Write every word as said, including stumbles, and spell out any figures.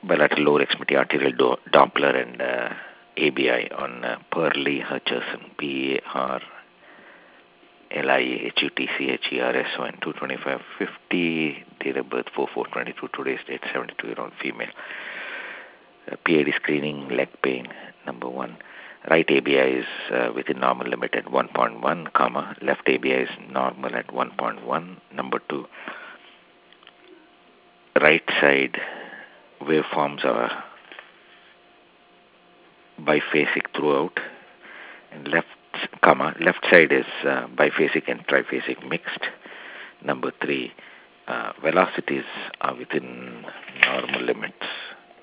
bilateral lower extremity arterial do- Doppler and uh, A B I on uh, Perley Hutcherson, P A R L I A H U T C H E R S O N, two twenty-five fifty, date of birth four four twenty-two, today's date, seventy-two-year-old female. Uh, P I D screening, leg pain, number one. Right A B I is uh, within normal limit at one point one, comma. Left A B I is normal at one point one. Number two, right side waveforms are biphasic throughout, and left, comma, left side is uh, biphasic and triphasic mixed. Number three, uh, velocities are within normal limits.